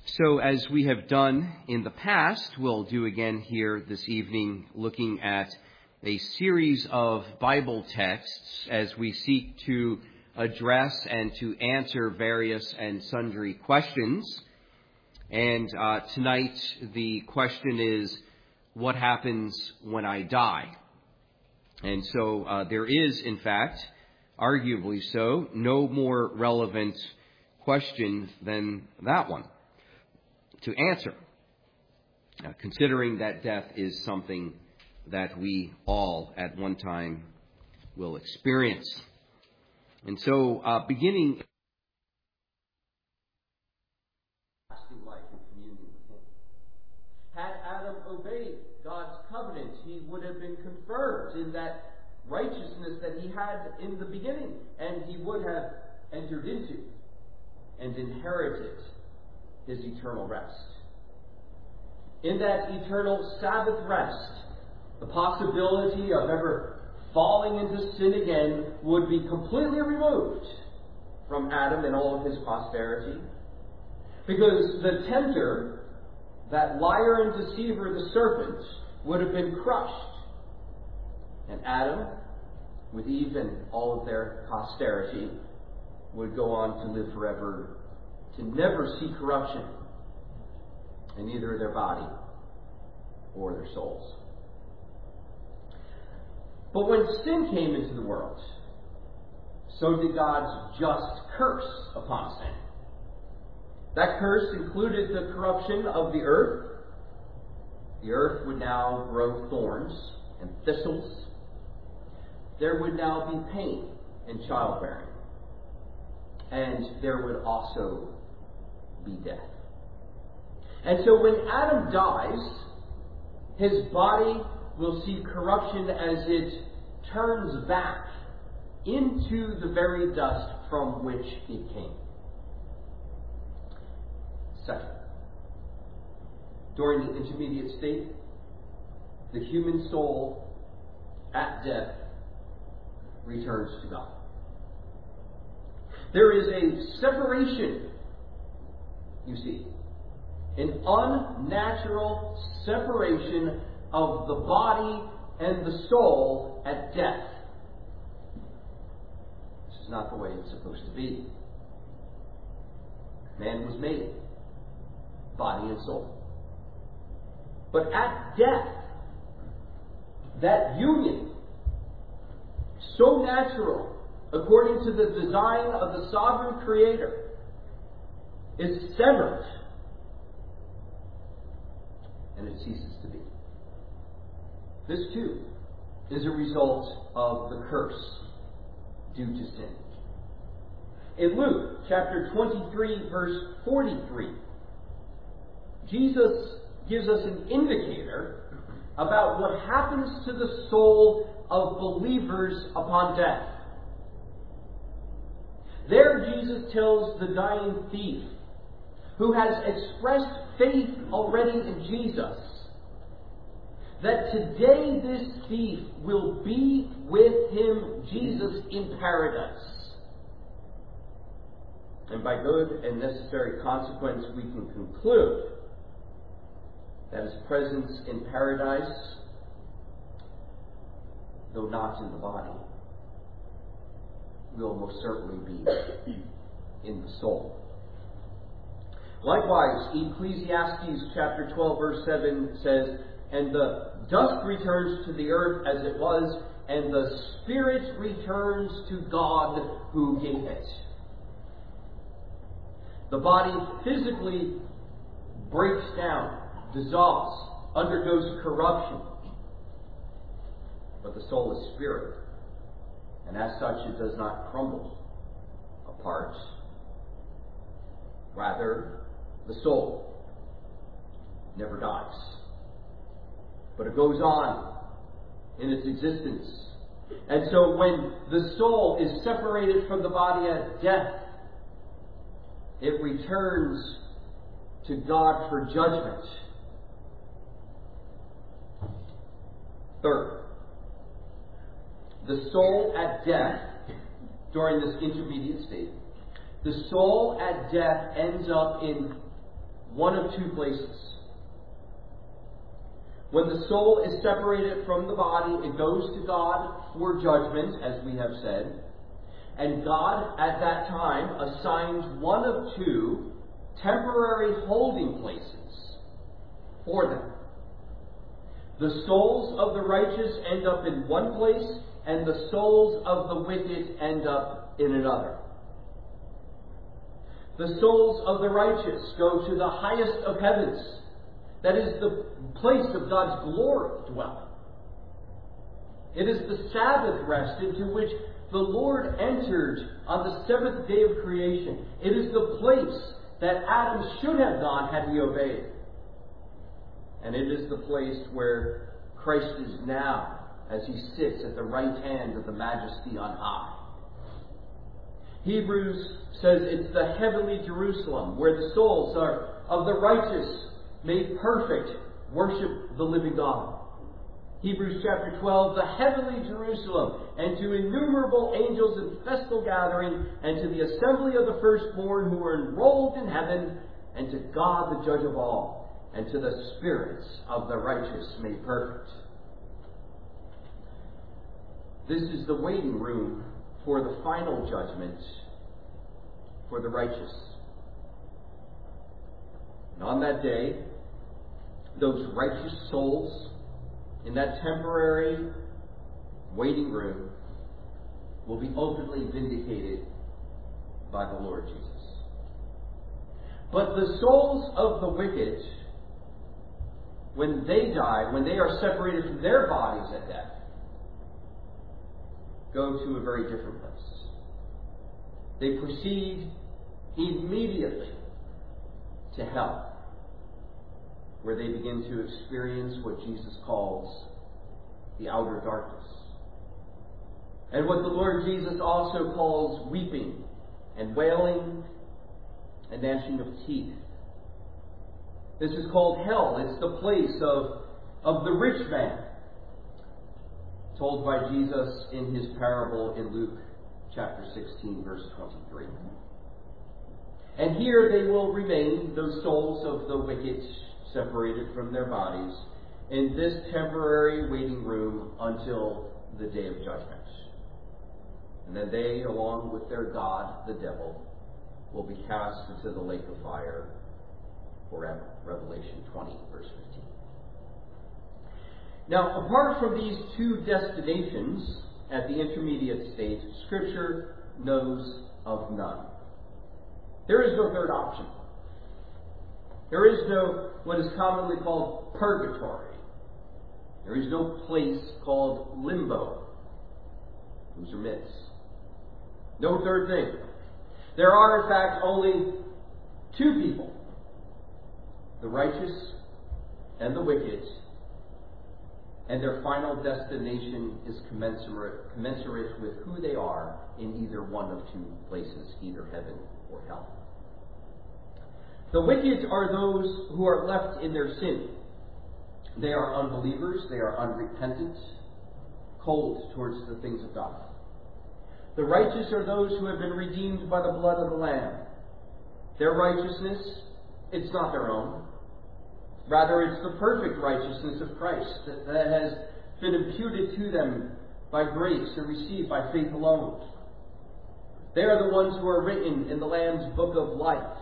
So as we have done in the past, we'll do again here this evening, looking at a series of Bible texts as we seek to address and to answer various and sundry questions. And tonight the question is, what happens when I die? And so there is, in fact, arguably so, no more relevant question than that one to answer, considering that death is something that we all at one time will experience. And so beginning life and communion with Him. Had Adam obeyed God's covenant, he would have been confirmed in that righteousness that he had in the beginning, and he would have entered into and inherited his eternal rest. In that eternal Sabbath rest, the possibility of ever falling into sin again would be completely removed from Adam and all of his posterity, because the tempter, that liar and deceiver, the serpent, would have been crushed, and Adam, with Eve and all of their posterity, would go on to live forever, to never see corruption in either their body or their souls. But when sin came into the world, so did God's just curse upon sin. That curse included the corruption of the earth. The earth would now grow thorns and thistles. There would now be pain in childbearing. And there would also be death. And so when Adam dies, his body will see corruption as it turns back into the very dust from which it came. Second, during the intermediate state, the human soul at death returns to God. There is a separation, you see, an unnatural separation of the body and the soul at death. This is not the way it's supposed to be. Man was made, body and soul. But at death, that union, so natural, according to the design of the sovereign Creator, is severed. And it ceases to be. This too is a result of the curse due to sin. In Luke chapter 23, verse 43, Jesus gives us an indicator about what happens to the soul of believers upon death. There Jesus tells the dying thief, who has expressed faith already in Jesus, that today this thief will be with him, Jesus, in paradise. And by good and necessary consequence, we can conclude that his presence in paradise, though not in the body, will most certainly be in the soul. Likewise, Ecclesiastes chapter 12, verse 7 says, "And the dust returns to the earth as it was, and the spirit returns to God who gave it." The body physically breaks down, dissolves, undergoes corruption. But the soul is spirit, and as such it does not crumble apart. Rather, the soul never dies, but it goes on in its existence. And so when the soul is separated from the body at death, it returns to God for judgment. Third, the soul at death, during this intermediate state, the soul at death ends up in one of two places. When the soul is separated from the body, it goes to God for judgment, as we have said. And God, at that time, assigns one of two temporary holding places for them. The souls of the righteous end up in one place, and the souls of the wicked end up in another. The souls of the righteous go to the highest of heavens. That is the place of God's glory dwelling. It is the Sabbath rest into which the Lord entered on the seventh day of creation. It is the place that Adam should have gone had he obeyed. And it is the place where Christ is now as he sits at the right hand of the Majesty on high. Hebrews says it's the heavenly Jerusalem where the souls are of the righteous made perfect worship the living God. Hebrews chapter 12, the heavenly Jerusalem, and to innumerable angels in festal gathering, and to the assembly of the firstborn who are enrolled in heaven, and to God the judge of all, and to the spirits of the righteous made perfect. This is the waiting room for the final judgment for the righteous. And on that day, those righteous souls in that temporary waiting room will be openly vindicated by the Lord Jesus. But the souls of the wicked, when they die, when they are separated from their bodies at death, go to a very different place. They proceed immediately to hell, where they begin to experience what Jesus calls the outer darkness. And what the Lord Jesus also calls weeping and wailing and gnashing of teeth. This is called hell. It's the place of the rich man, told by Jesus in his parable in Luke chapter 16, verse 23. And here they will remain, those souls of the wicked, separated from their bodies, in this temporary waiting room until the day of judgment. And then they, along with their god, the devil, will be cast into the lake of fire forever. Revelation 20, verse 15. Now, apart from these two destinations at the intermediate stage, Scripture knows of none. There is no third option. There is no what is commonly called purgatory. There is no place called limbo. Those are myths. No third thing. There are, in fact, only two people, the righteous and the wicked, and their final destination is commensurate with who they are in either one of two places, either heaven or hell. The wicked are those who are left in their sin. They are unbelievers, they are unrepentant, cold towards the things of God. The righteous are those who have been redeemed by the blood of the Lamb. Their righteousness, it's not their own. Rather, it's the perfect righteousness of Christ that has been imputed to them by grace and received by faith alone. They are the ones who are written in the Lamb's book of life.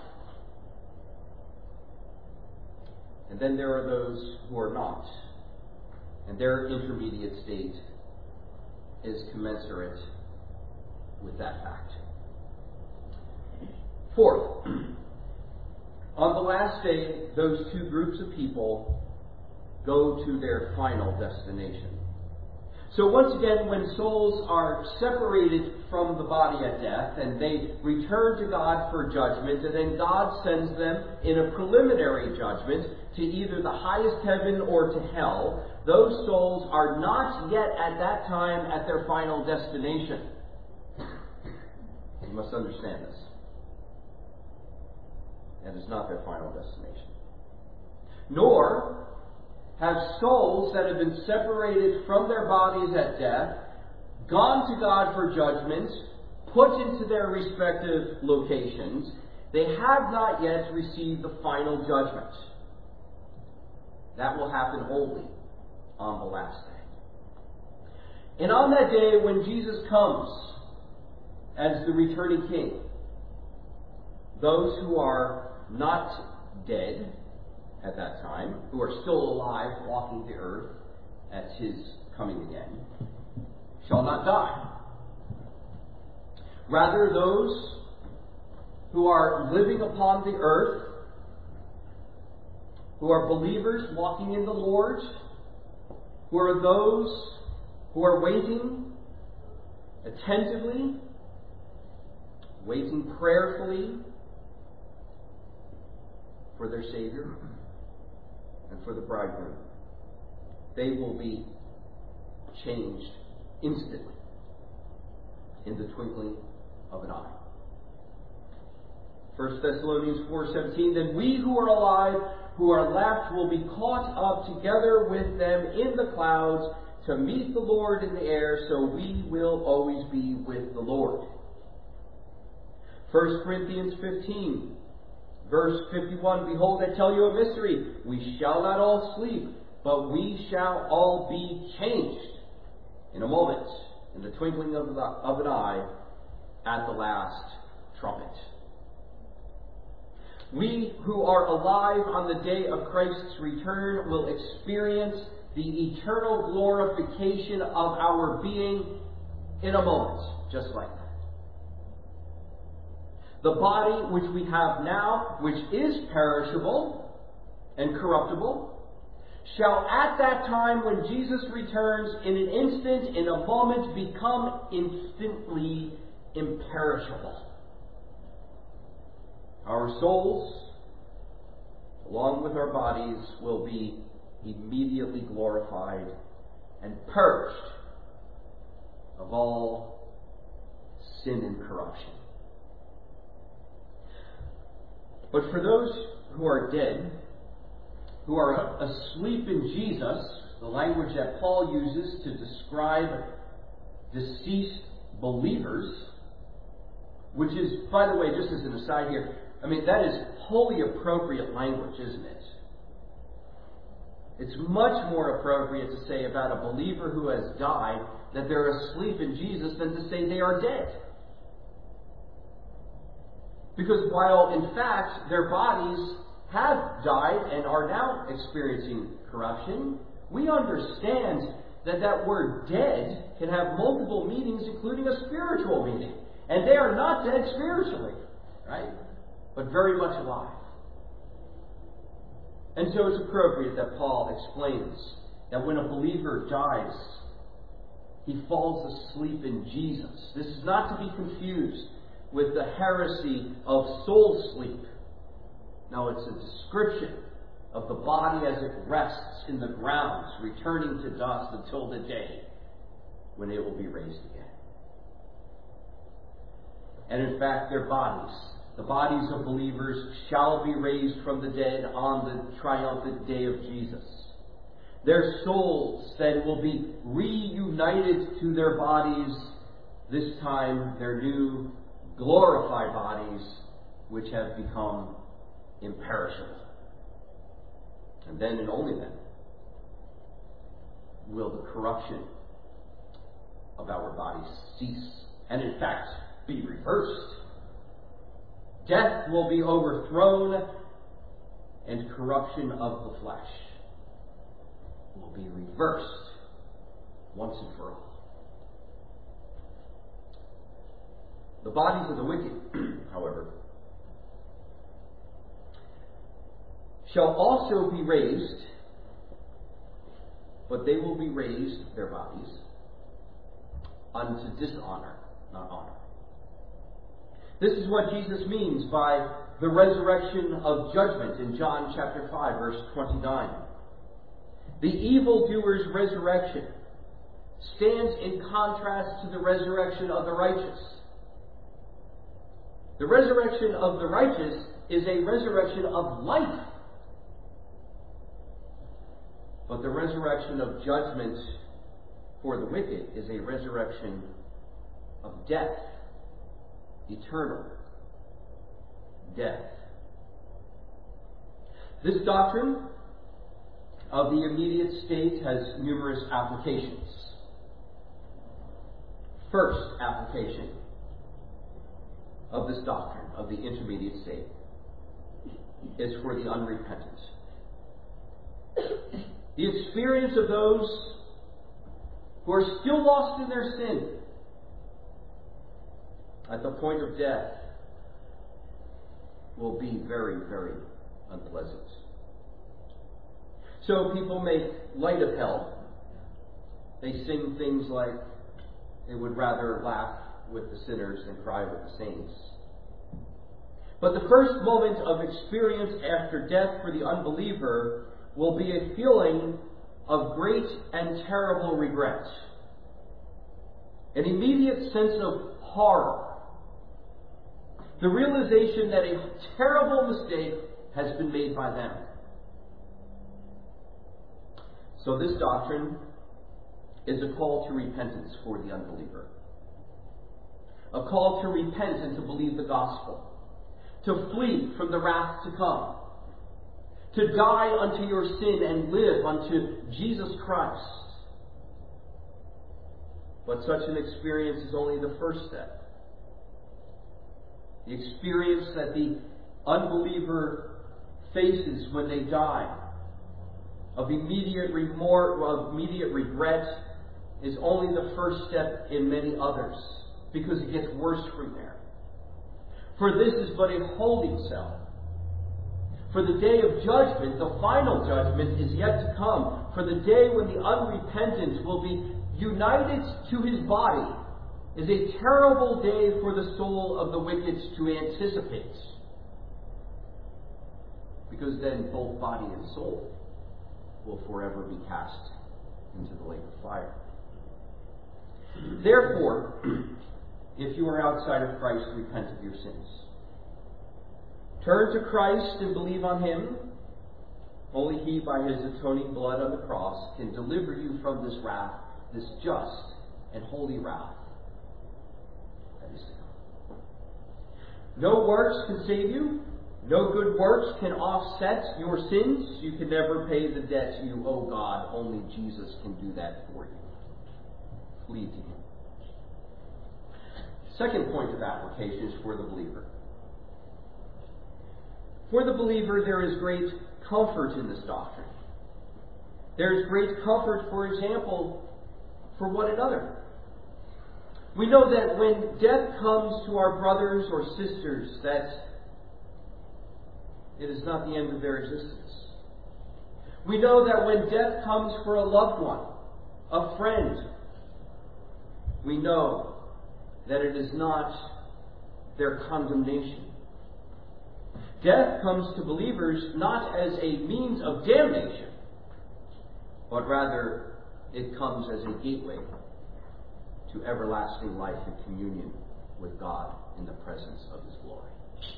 And then there are those who are not. And their intermediate state is commensurate with that fact. Fourth, on the last day, those two groups of people go to their final destination. So once again, when souls are separated from the body at death and they return to God for judgment, and then God sends them in a preliminary judgment to either the highest heaven or to hell, those souls are not yet at that time at their final destination. You must understand this. That is not their final destination. Nor have souls that have been separated from their bodies at death gone to God for judgment, put into their respective locations, They have not yet received the final judgment. That will happen only on the last day. And on that day when Jesus comes as the returning King, those who are not dead at that time, who are still alive, walking the earth at his coming again, shall not die. Rather, those who are living upon the earth, who are believers walking in the Lord, who are those who are waiting attentively, waiting prayerfully for their Savior and for the bridegroom, they will be changed instantly in the twinkling of an eye. 1 Thessalonians 4:17, then we who are alive, who are left, will be caught up together with them in the clouds to meet the Lord in the air, so we will always be with the Lord. 1 Corinthians 15, verse 51, behold, I tell you a mystery. We shall not all sleep, but we shall all be changed in a moment, in the twinkling of an eye, at the last trumpet. We who are alive on the day of Christ's return will experience the eternal glorification of our being in a moment, just like that. The body which we have now, which is perishable and corruptible, shall at that time when Jesus returns, in an instant, in a moment, become instantly imperishable. Our souls, along with our bodies, will be immediately glorified and purged of all sin and corruption. But for those who are dead, who are asleep in Jesus, the language that Paul uses to describe deceased believers, which is, by the way, just as an aside here, that is wholly appropriate language, isn't it? It's much more appropriate to say about a believer who has died that they're asleep in Jesus than to say they are dead. Because while, in fact, their bodies have died and are now experiencing corruption, we understand that that word dead can have multiple meanings, including a spiritual meaning. And they are not dead spiritually, right? But very much alive. And so it's appropriate that Paul explains that when a believer dies, he falls asleep in Jesus. This is not to be confused with the heresy of soul sleep. No, it's a description of the body as it rests in the ground, returning to dust until the day when it will be raised again. And in fact, their bodies, the bodies of believers, shall be raised from the dead on the triumphant day of Jesus. Their souls then will be reunited to their bodies, this time their new glorified bodies, which have become imperishable. And then and only then will the corruption of our bodies cease, and in fact be reversed. Death will be overthrown, and corruption of the flesh will be reversed once and for all. The bodies of the wicked, however, shall also be raised, but they will be raised, their bodies, unto dishonor, not honor. This is what Jesus means by the resurrection of judgment in John chapter 5, verse 29. The evildoer's resurrection stands in contrast to the resurrection of the righteous. The resurrection of the righteous is a resurrection of life. But the resurrection of judgment for the wicked is a resurrection of death, eternal death. This doctrine of the immediate state has numerous applications. First application of this doctrine of the intermediate state is for the unrepentant. The experience of those who are still lost in their sin at the point of death will be very, very unpleasant. So people make light of hell. They sing things like they would rather laugh with the sinners than cry with the saints. But the first moment of experience after death for the unbeliever will be a feeling of great and terrible regret. An immediate sense of horror. The realization that a terrible mistake has been made by them. So this doctrine is a call to repentance for the unbeliever. A call to repent and to believe the gospel. To flee from the wrath to come. To die unto your sin and live unto Jesus Christ. But such an experience is only the first step. The experience that the unbeliever faces when they die of immediate remorse, of immediate regret, is only the first step in many others, because it gets worse from there. For this is but a holding cell. For the day of judgment, the final judgment, is yet to come. For the day when the unrepentant will be united to his body is a terrible day for the soul of the wicked to anticipate. Because then both body and soul will forever be cast into the lake of fire. Therefore, if you are outside of Christ, repent of your sins. Turn to Christ and believe on Him. Only He, by His atoning blood on the cross, can deliver you from this wrath, this just and holy wrath that is to come. No works can save you. No good works can offset your sins. You can never pay the debt you owe God. Only Jesus can do that for you. Flee to Him. Second point of application is for the believer. For the believer, there is great comfort in this doctrine. There is great comfort, for example, for one another. We know that when death comes to our brothers or sisters, that it is not the end of their existence. We know that when death comes for a loved one, a friend, we know that it is not their condemnation. Death comes to believers not as a means of damnation, but rather it comes as a gateway to everlasting life and communion with God in the presence of His glory.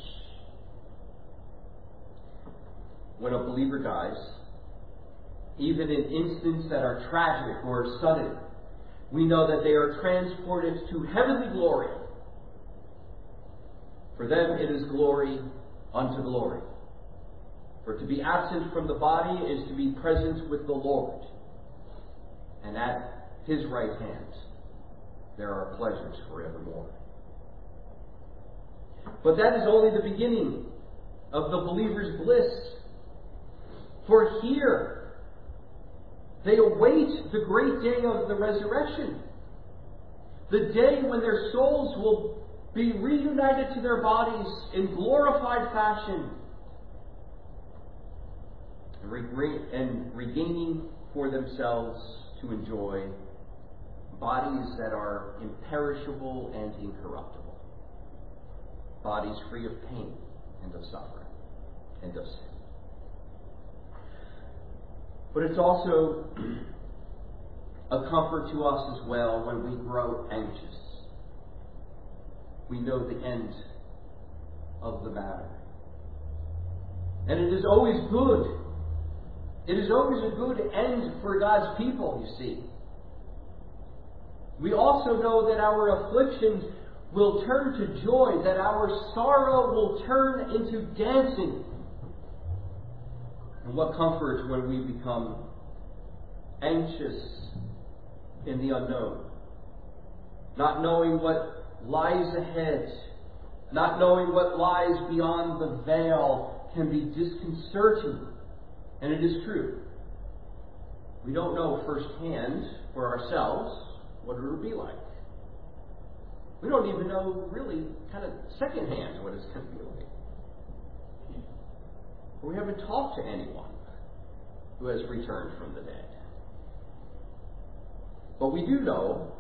When a believer dies, even in instances that are tragic or sudden, we know that they are transported to heavenly glory. For them it is glory unto glory. For to be absent from the body is to be present with the Lord. And at His right hand there are pleasures forevermore. But that is only the beginning of the believer's bliss. For here they await the great day of the resurrection. The day when their souls will be reunited to their bodies in glorified fashion and regaining for themselves to enjoy bodies that are imperishable and incorruptible. Bodies free of pain and of suffering and of sin. But it's also a comfort to us as well when we grow anxious. We know the end of the matter. And it is always good. It is always a good end for God's people, you see. We also know that our afflictions will turn to joy, that our sorrow will turn into dancing. And what comfort when we become anxious in the unknown, not knowing what lies ahead, not knowing what lies beyond the veil can be disconcerting. And it is true. We don't know firsthand for ourselves what it will be like. We don't even know really kind of secondhand what it's going to be like. We haven't talked to anyone who has returned from the dead. But we do know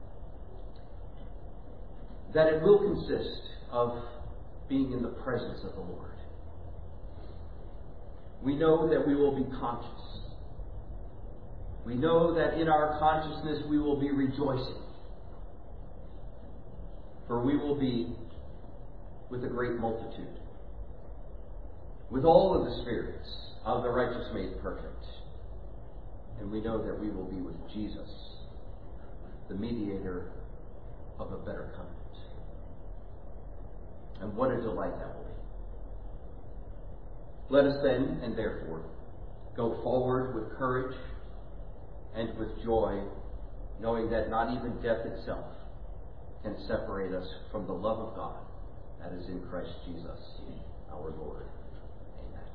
that it will consist of being in the presence of the Lord. We know that we will be conscious. We know that in our consciousness we will be rejoicing. For we will be with a great multitude, with all of the spirits of the righteous made perfect. And we know that we will be with Jesus, the mediator of a better covenant. And what a delight that will be. Let us then, and therefore, go forward with courage and with joy, knowing that not even death itself can separate us from the love of God that is in Christ Jesus, our Lord.